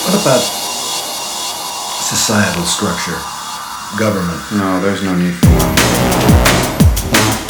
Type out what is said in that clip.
What about societal structure, government? No, there's no need for one.